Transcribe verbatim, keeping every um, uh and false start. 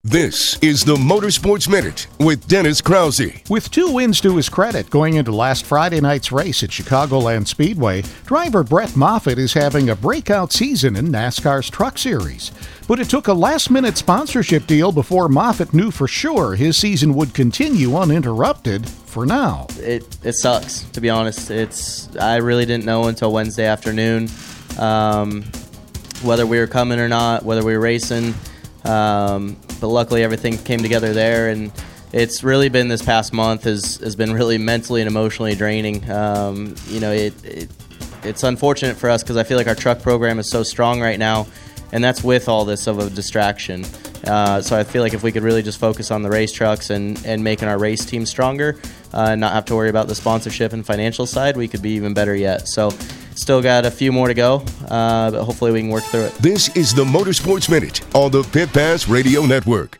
This is the Motorsports Minute with Dennis Krause. With two wins to his credit going into last Friday night's race at Chicagoland Speedway, driver Brett Moffitt is having a breakout season in NASCAR's Truck Series. But it took a last-minute sponsorship deal before Moffitt knew for sure his season would continue uninterrupted for now. It it sucks, to be honest. It's I really didn't know until Wednesday afternoon um, whether we were coming or not, whether we were racing. Um, but luckily everything came together there, and it's really been this past month has, has been really mentally and emotionally draining. Um, you know, it, it it's unfortunate for us because I feel like our truck program is so strong right now, and that's with all this of a distraction. Uh, so I feel like if we could really just focus on the race trucks and, and making our race team stronger uh, and not have to worry about the sponsorship and financial side, we could be even better yet. So still got a few more to go, uh, but hopefully we can work through it. This is the Motorsports Minute on the Pit Pass Radio Network.